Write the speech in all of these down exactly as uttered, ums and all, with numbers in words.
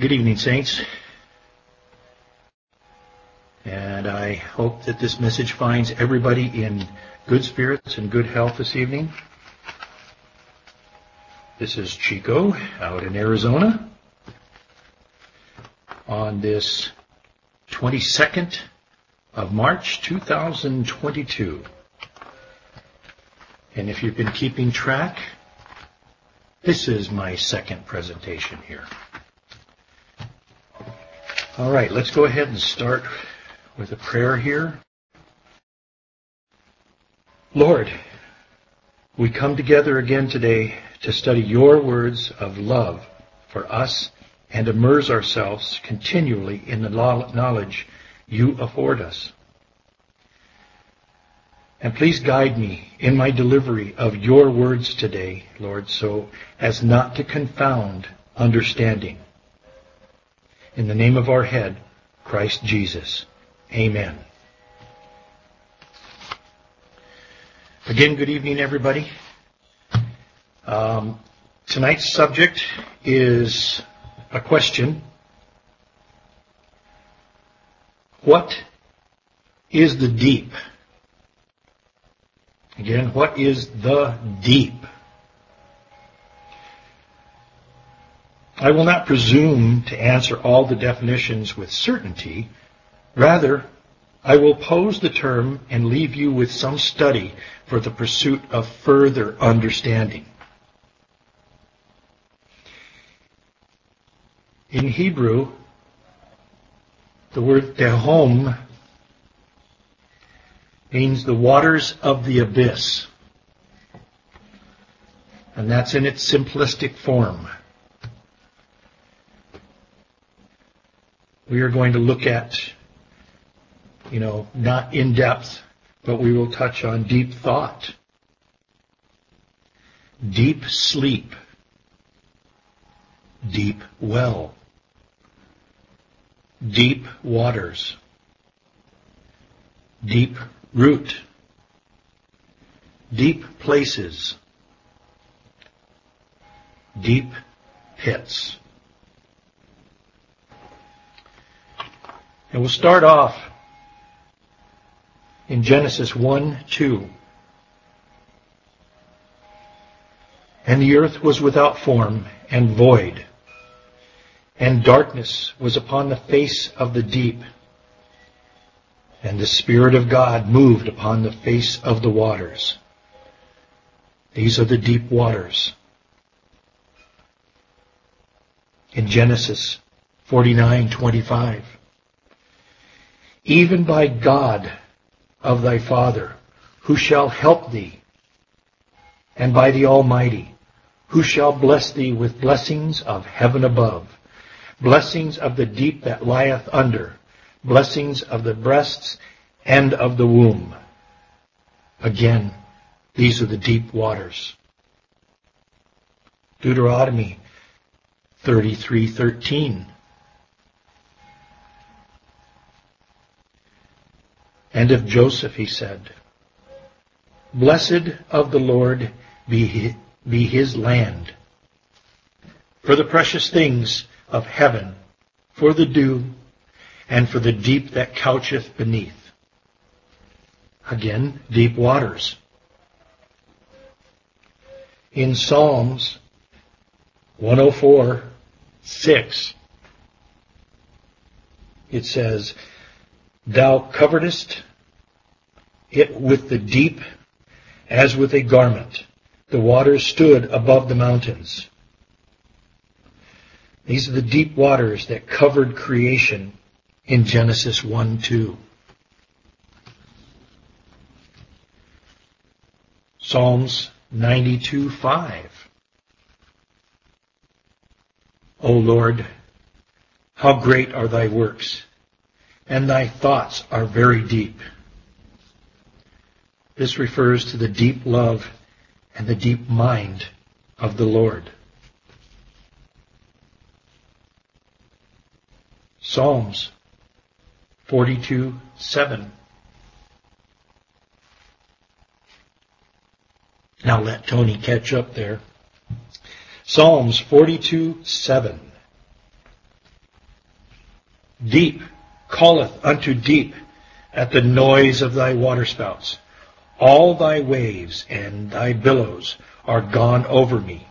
Good evening, saints. And I hope that this message finds everybody in good spirits and good health this evening. This is Chico out in Arizona on this twenty-second of March two thousand twenty-two. And if you've been keeping track, this is my second presentation here. All right, let's go ahead and start with a prayer here. Lord, we come together again today to study your words of love for us and immerse ourselves continually in the knowledge you afford us. And please guide me in my delivery of your words today, Lord, so as not to confound understanding. In the name of our head, Christ Jesus. Amen. Again, good evening, everybody. Um, tonight's subject is a question. What is the deep? Again, what is the deep? I will not presume to answer all the definitions with certainty. Rather, I will pose the term and leave you with some study for the pursuit of further understanding. In Hebrew, the word tehom means the waters of the abyss. And that's in its simplistic form. We are going to look at, you know, not in depth, but we will touch on deep thought, deep sleep, deep well, deep waters, deep root, deep places, deep pits. And we'll start off in Genesis one two. And the earth was without form and void, and darkness was upon the face of the deep, and the Spirit of God moved upon the face of the waters. These are the deep waters. In Genesis forty-nine twenty-five. Even by God of thy Father, who shall help thee, and by the Almighty, who shall bless thee with blessings of heaven above, blessings of the deep that lieth under, blessings of the breasts and of the womb. Again, these are the deep waters. Deuteronomy thirty-three thirteen. And of Joseph he said, Blessed of the Lord be his, be his land, for the precious things of heaven, for the dew, and for the deep that coucheth beneath. Again, deep waters. In Psalms one oh four six, it says, Thou coveredest it with the deep as with a garment. The waters stood above the mountains. These are the deep waters that covered creation in Genesis one two. Psalms ninety-two five. O Lord, how great are thy works, and thy thoughts are very deep. This refers to the deep love and the deep mind of the Lord. Psalms forty-two seven. Now let Tony catch up there. Psalms forty-two seven. Deep calleth unto deep at the noise of thy waterspouts. All thy waves and thy billows are gone over me.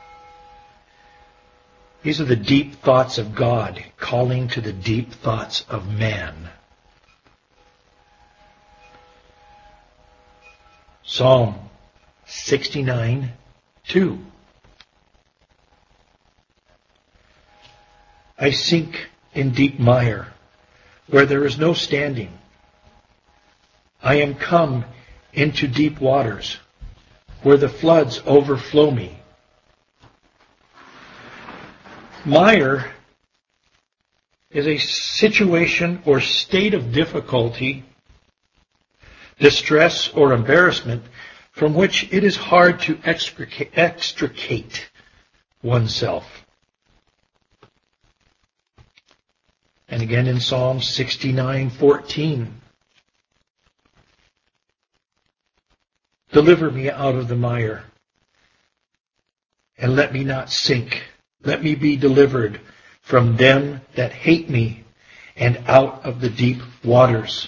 These are the deep thoughts of God calling to the deep thoughts of man. Psalm sixty-nine, two. I sink in deep mire, where there is no standing. I am come into deep waters, where the floods overflow me. Mire is a situation or state of difficulty, distress, or embarrassment from which it is hard to extricate, extricate oneself. And again in Psalm sixty-nine, fourteen. Deliver me out of the mire, and let me not sink. Let me be delivered from them that hate me, and out of the deep waters.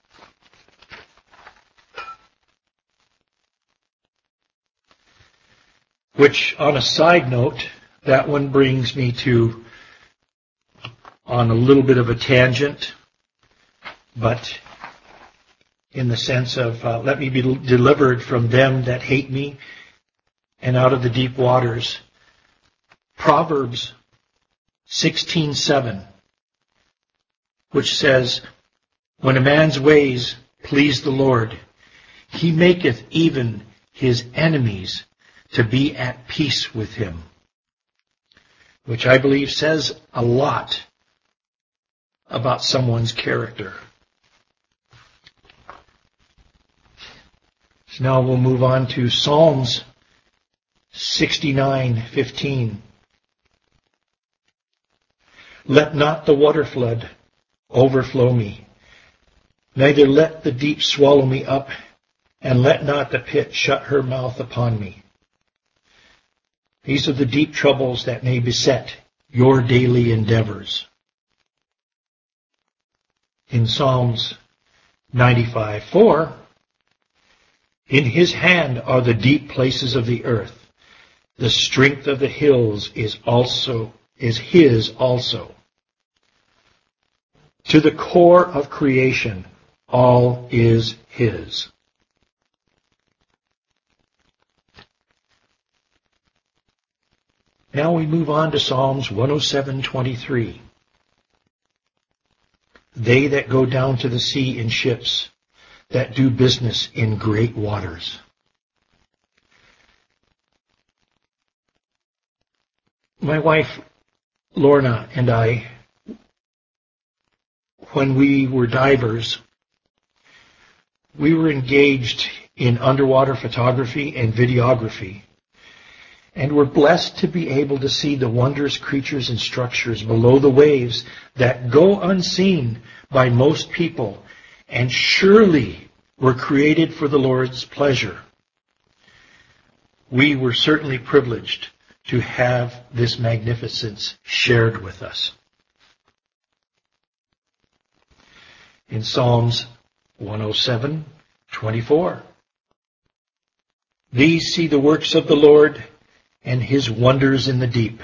Which, on a side note, that one brings me to, on a little bit of a tangent, but in the sense of, uh, let me be delivered from them that hate me, and out of the deep waters. Proverbs sixteen seven, which says, when a man's ways please the Lord, he maketh even his enemies to be at peace with him. Which I believe says a lot about someone's character. So now we'll move on to Psalms sixty-nine fifteen. Let not the water flood overflow me, neither let the deep swallow me up, and let not the pit shut her mouth upon me. These are the deep troubles that may beset your daily endeavors. In Psalms ninety-five four, in his hand are the deep places of the earth. The strength of the hills is also is his also. To the core of creation, all is his. Now we move on to Psalms one oh seven twenty-three. They that go down to the sea in ships, that do business in great waters. My wife, Lorna, and I, when we were divers, we were engaged in underwater photography and videography, and were blessed to be able to see the wondrous creatures and structures below the waves that go unseen by most people and surely were created for the Lord's pleasure. We were certainly privileged to have this magnificence shared with us. In Psalms one oh seven twenty-four, these see the works of the Lord and his wonders in the deep.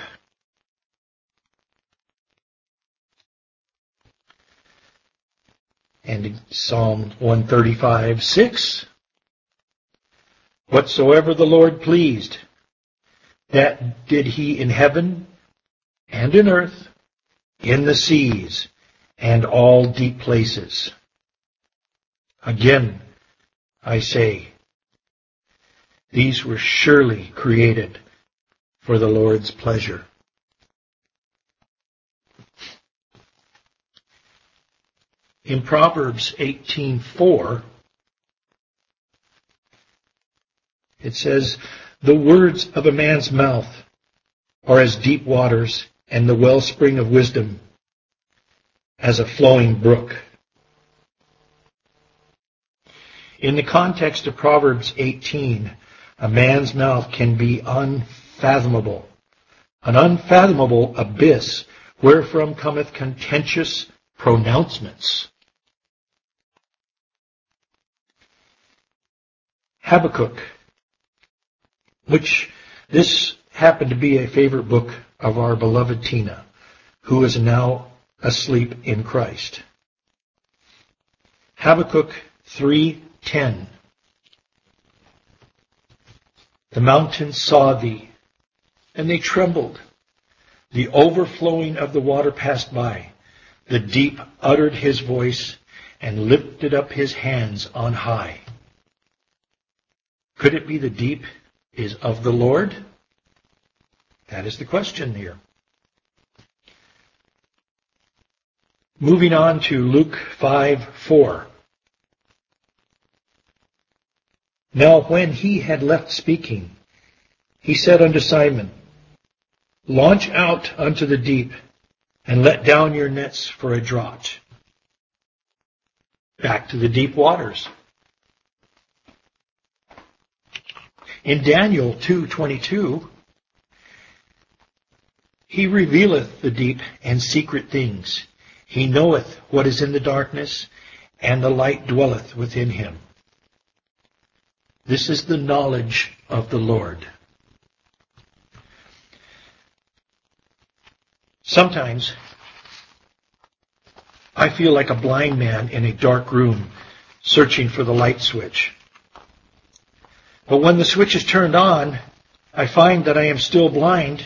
And in Psalm one thirty-five six, whatsoever the Lord pleased, that did he in heaven and in earth, in the seas, and all deep places. Again, I say, these were surely created for the Lord's pleasure. In Proverbs eighteen four, it says, the words of a man's mouth are as deep waters, and the wellspring of wisdom as a flowing brook. In the context of Proverbs eighteen, a man's mouth can be unfathomable, an unfathomable abyss wherefrom cometh contentious pronouncements. Habakkuk, which this happened to be a favorite book of our beloved Tina, who is now asleep in Christ. Habakkuk three ten. The mountains saw thee, and they trembled. The overflowing of the water passed by. The deep uttered his voice and lifted up his hands on high. Could it be the deep is of the Lord? That is the question here. Moving on to Luke five four. Now when he had left speaking, he said unto Simon, Launch out unto the deep, and let down your nets for a draught. Back to the deep waters. In Daniel two twenty-two, he revealeth the deep and secret things. He knoweth what is in the darkness, and the light dwelleth within him. This is the knowledge of the Lord. Sometimes I feel like a blind man in a dark room searching for the light switch. But when the switch is turned on, I find that I am still blind,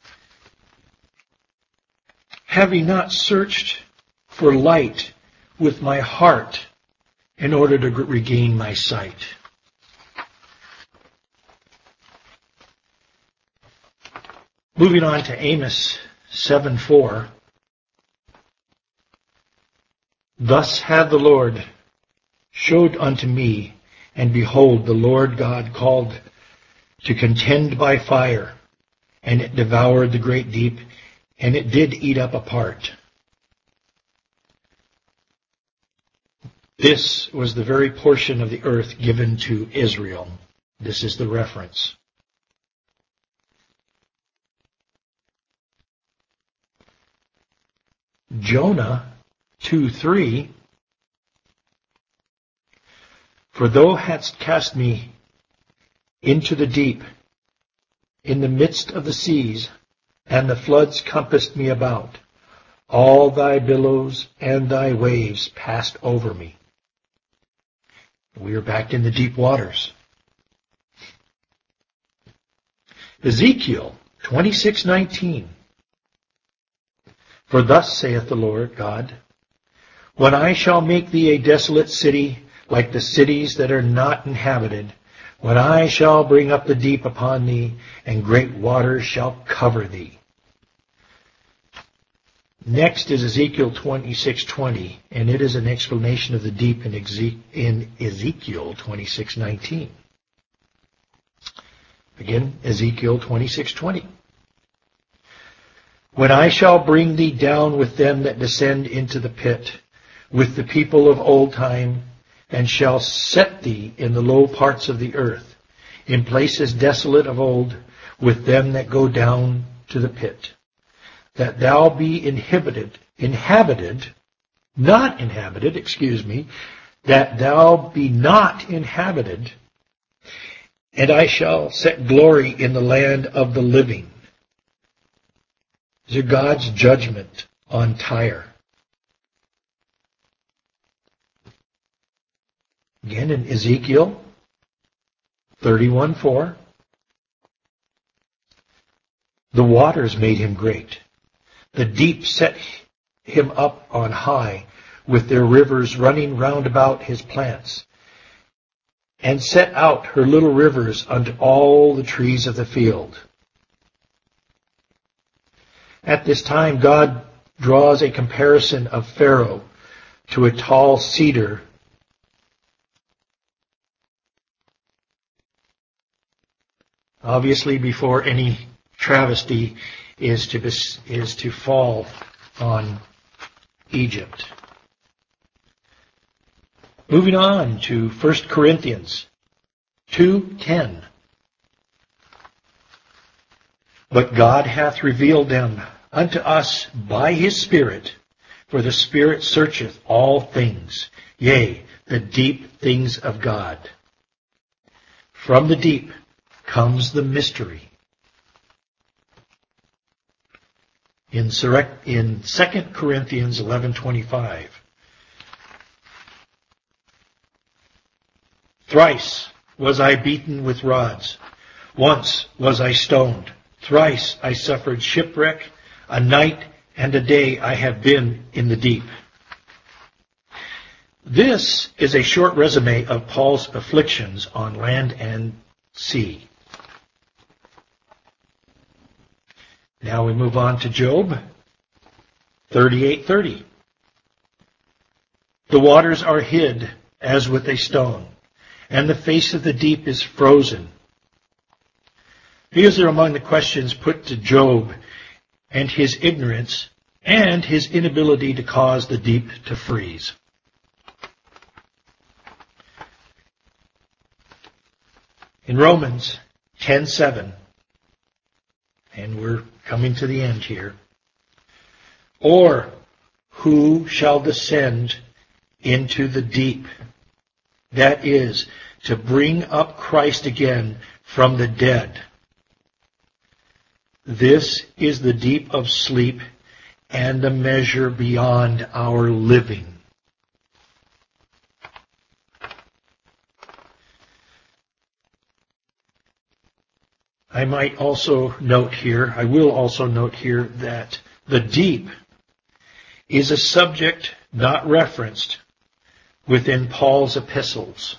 having not searched for light with my heart in order to regain my sight. Moving on to Amos seven four. Thus hath the Lord showed unto me, and behold, the Lord God called to contend by fire, and it devoured the great deep, and it did eat up a part. This was the very portion of the earth given to Israel. This is the reference. Jonah two three. For thou hadst cast me into the deep, in the midst of the seas, and the floods compassed me about. All thy billows and thy waves passed over me. We are back in the deep waters. Ezekiel twenty-six nineteen. For thus saith the Lord God, When I shall make thee a desolate city, like the cities that are not inhabited, when I shall bring up the deep upon thee, and great waters shall cover thee. Next is Ezekiel twenty-six twenty, and it is an explanation of the deep in Ezekiel twenty-six nineteen. Again, Ezekiel twenty-six twenty. When I shall bring thee down with them that descend into the pit, with the people of old time, and shall set thee in the low parts of the earth, in places desolate of old, with them that go down to the pit, that thou be inhabited, inhabited, not inhabited, excuse me, that thou be not inhabited, and I shall set glory in the land of the living. These are God's judgment on Tyre. Again in Ezekiel thirty-one four. The waters made him great. The deep set him up on high, with their rivers running round about his plants, and set out her little rivers unto all the trees of the field. At this time, God draws a comparison of Pharaoh to a tall cedar obviously before any travesty is to is to fall on Egypt. Moving on to First Corinthians two ten. But God hath revealed them unto us by his Spirit, For the Spirit searcheth all things, yea, the deep things of God. From the deep comes the mystery. In Second Corinthians eleven twenty-five, thrice was I beaten with rods, once was I stoned, thrice I suffered shipwreck, a night and a day I have been in the deep. This is a short resume of Paul's afflictions on land and sea. Now we move on to Job thirty-eight thirty. The waters are hid as with a stone, and the face of the deep is frozen. These are among the questions put to Job and his ignorance and his inability to cause the deep to freeze. In Romans ten seven, and we're coming to the end here, or who shall descend into the deep? That is, to bring up Christ again from the dead. This is the deep of sleep and the measure beyond our living. I might also note here, I will also note here that the deep is a subject not referenced within Paul's epistles.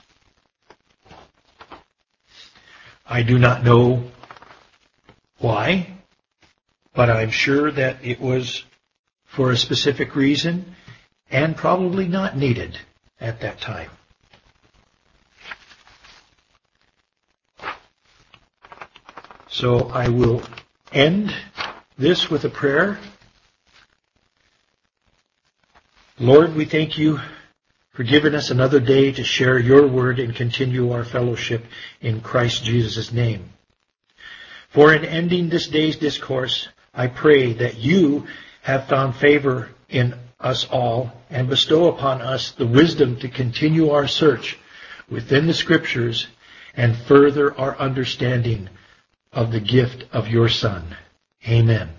I do not know why, but I'm sure that it was for a specific reason and probably not needed at that time. So I will end this with a prayer. Lord, we thank you for giving us another day to share your word and continue our fellowship in Christ Jesus' name. For in ending this day's discourse, I pray that you have found favor in us all and bestow upon us the wisdom to continue our search within the Scriptures and further our understanding of the gift of your Son. Amen.